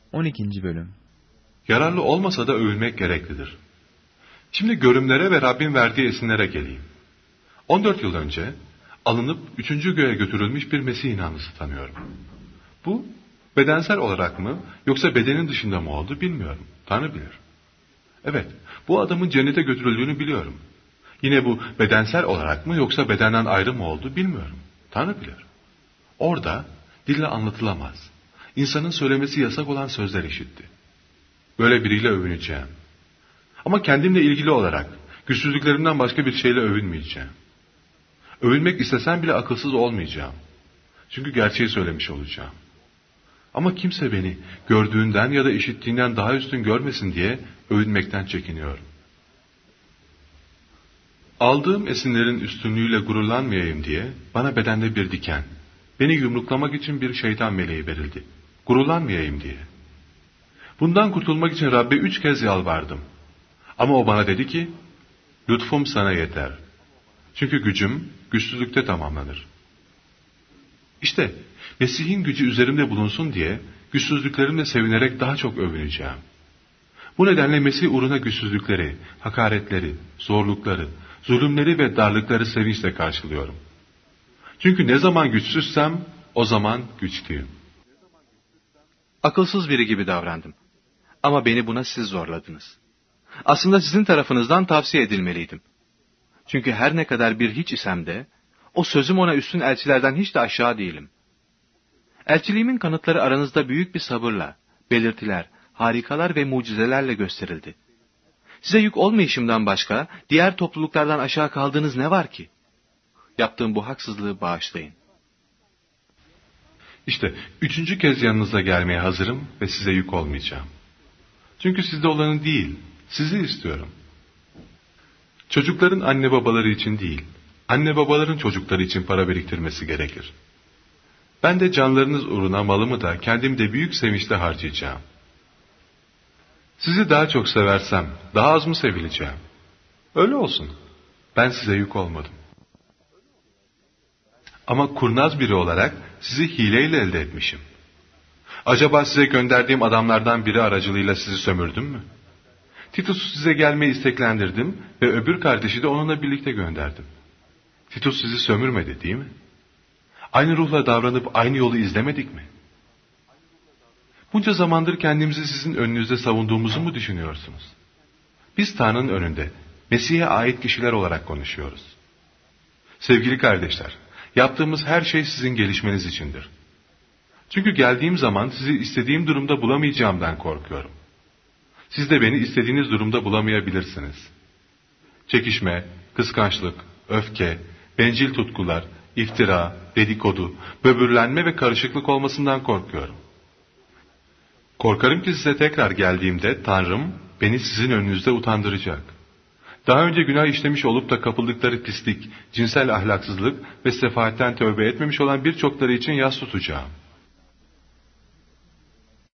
12. Bölüm. Yararlı olmasa da övülmek gereklidir. Şimdi görümlere ve Rabbin verdiği esinlere geleyim. 14 yıl önce alınıp 3. göğe götürülmüş bir Mesih inanlısı tanıyorum. Bu bedensel olarak mı yoksa bedenin dışında mı oldu bilmiyorum. Tanrı bilir. Evet, bu adamın cennete götürüldüğünü biliyorum. Yine bu bedensel olarak mı yoksa bedenden ayrı mı oldu bilmiyorum. Tanrı bilir. Orada dille anlatılamaz, İnsanın söylemesi yasak olan sözler işitti. Böyle biriyle övüneceğim. Ama kendimle ilgili olarak güçsüzlüklerimden başka bir şeyle övünmeyeceğim. Övünmek istesem bile akılsız olmayacağım. Çünkü gerçeği söylemiş olacağım. Ama kimse beni gördüğünden ya da işittiğinden daha üstün görmesin diye övünmekten çekiniyorum. Aldığım esinlerin üstünlüğüyle gururlanmayayım diye bana bedende bir diken, beni yumruklamak için bir şeytan meleği verildi. Gururlanmayayım diye. Bundan kurtulmak için Rabbe 3 kez yalvardım. Ama o bana dedi ki, lütfum sana yeter. Çünkü gücüm güçsüzlükte tamamlanır. İşte Mesih'in gücü üzerimde bulunsun diye güçsüzlüklerimle sevinerek daha çok övüneceğim. Bu nedenle Mesih uğruna güçsüzlükleri, hakaretleri, zorlukları, zulümleri ve darlıkları sevinçle karşılıyorum. Çünkü ne zaman güçsüzsem o zaman güçlüyüm. Akılsız biri gibi davrandım. Ama beni buna siz zorladınız. Aslında sizin tarafınızdan tavsiye edilmeliydim. Çünkü her ne kadar bir hiç isem de, o sözüm ona üstün elçilerden hiç de aşağı değilim. Elçiliğimin kanıtları aranızda büyük bir sabırla, belirtiler, harikalar ve mucizelerle gösterildi. Size yük olmayışımdan başka, diğer topluluklardan aşağı kaldığınız ne var ki? Yaptığım bu haksızlığı bağışlayın. İşte 3. kez yanınıza gelmeye hazırım ve size yük olmayacağım. Çünkü sizde olanı değil, sizi istiyorum. Çocukların anne babaları için değil, anne babaların çocukları için para biriktirmesi gerekir. Ben de canlarınız uğruna malımı da kendimi de büyük sevinçle harcayacağım. Sizi daha çok seversem daha az mı sevileceğim? Öyle olsun. Ben size yük olmadım. Ama kurnaz biri olarak sizi hileyle elde etmişim. Acaba size gönderdiğim adamlardan biri aracılığıyla sizi sömürdüm mü? Titus'u size gelmeyi isteklendirdim ve öbür kardeşi de onunla birlikte gönderdim. Titus sizi sömürmedi değil mi? Aynı ruhla davranıp aynı yolu izlemedik mi? Bunca zamandır kendimizi sizin önünüzde savunduğumuzu mu düşünüyorsunuz? Biz Tanrı'nın önünde Mesih'e ait kişiler olarak konuşuyoruz. Sevgili kardeşler, yaptığımız her şey sizin gelişmeniz içindir. Çünkü geldiğim zaman sizi istediğim durumda bulamayacağımdan korkuyorum. Siz de beni istediğiniz durumda bulamayabilirsiniz. Çekişme, kıskançlık, öfke, bencil tutkular, iftira, dedikodu, böbürlenme ve karışıklık olmasından korkuyorum. Korkarım ki size tekrar geldiğimde Tanrım beni sizin önünüzde utandıracak. Daha önce günah işlemiş olup da kapıldıkları pislik, cinsel ahlaksızlık ve sefaatten tövbe etmemiş olan birçokları için yas tutacağım.